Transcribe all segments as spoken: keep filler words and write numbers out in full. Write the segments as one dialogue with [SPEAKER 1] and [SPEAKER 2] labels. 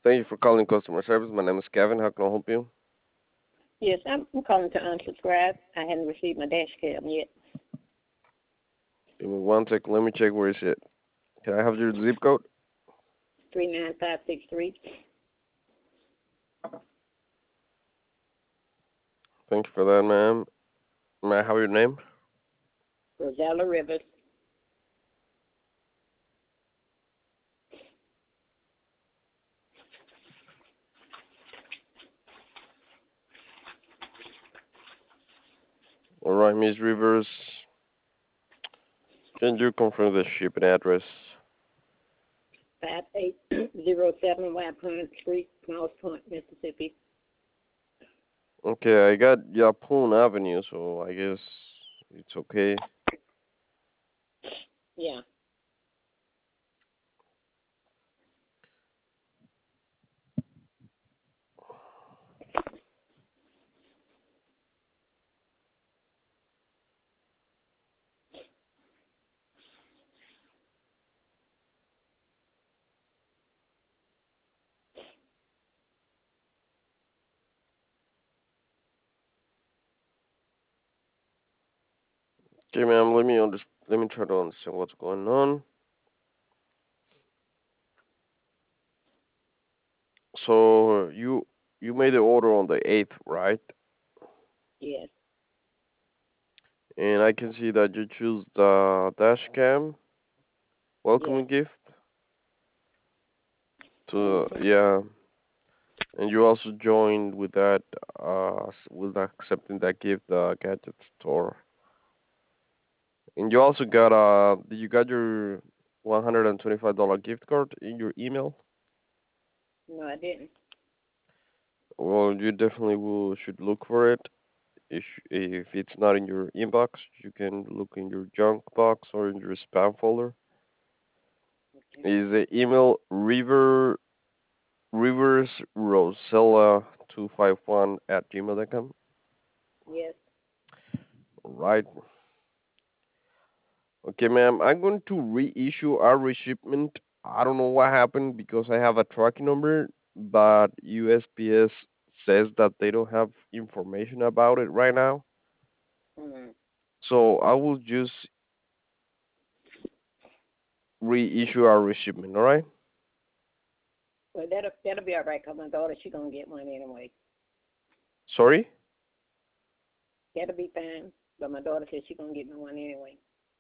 [SPEAKER 1] Thank you for calling customer service. My name is Kevin. How can I help you?
[SPEAKER 2] Yes, I'm, I'm calling to unsubscribe. I hadn't received my dash cam yet.
[SPEAKER 1] Give me one second. Let me check where it's at. Can I have your zip code?
[SPEAKER 2] three nine five six three.
[SPEAKER 1] Thank you for that, ma'am. May I have your name?
[SPEAKER 2] Rosella Rivers.
[SPEAKER 1] All right, Miss Rivers. Can you confirm the shipping address?
[SPEAKER 2] five eight zero seven Wapun Street, Mouse Point, Mississippi.
[SPEAKER 1] Okay, I got Yapun Avenue, so I guess it's okay.
[SPEAKER 2] Yeah.
[SPEAKER 1] Okay, ma'am. Let me under- let me try to understand what's going on. So you you made the order on the eighth, right?
[SPEAKER 2] Yes.
[SPEAKER 1] And I can see that you choose the dash cam
[SPEAKER 2] Yes.
[SPEAKER 1] welcoming gift. To
[SPEAKER 2] Mm-hmm.
[SPEAKER 1] yeah, and you also joined with that uh with accepting that gift, the gadget store. And you also got uh you got your one hundred and twenty five dollar gift card in your email.
[SPEAKER 2] No, I didn't.
[SPEAKER 1] Well, you definitely will should look for it. If if it's not in your inbox, you can look in your junk box or in your spam folder.
[SPEAKER 2] Okay.
[SPEAKER 1] Is the email river rivers rosella two five one at gmail dot com?
[SPEAKER 2] Yes.
[SPEAKER 1] Right. Okay, ma'am. I'm going to reissue our reshipment. I don't know what happened because I have a tracking number, but U S P S says that they don't have information about it right now.
[SPEAKER 2] Mm-hmm.
[SPEAKER 1] So I will just reissue our reshipment. All right.
[SPEAKER 2] Well, that'll, that'll be all right, because my daughter, she's going to get one anyway.
[SPEAKER 1] Sorry.
[SPEAKER 2] That'll be fine. But my daughter said she's going to get me one anyway.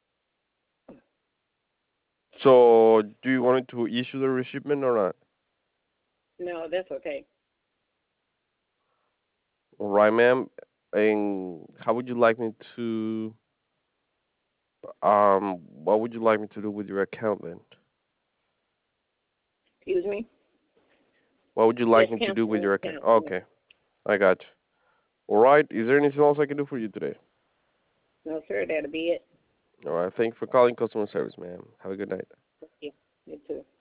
[SPEAKER 1] So do you want it to issue the reshipment or not?
[SPEAKER 2] No, that's okay.
[SPEAKER 1] All right, ma'am. And how would you like me to? Um, what would you like me to do with your account then?
[SPEAKER 2] Excuse me?
[SPEAKER 1] What would you like
[SPEAKER 2] Just
[SPEAKER 1] me to do
[SPEAKER 2] cancel
[SPEAKER 1] with
[SPEAKER 2] the
[SPEAKER 1] your account?
[SPEAKER 2] account for me.
[SPEAKER 1] Okay, I got you. All right. Is there anything else I can do for you today?
[SPEAKER 2] No, sir, that'll be it.
[SPEAKER 1] All right. Thank you for calling customer service, ma'am. Have a good night.
[SPEAKER 2] Thank you. You too.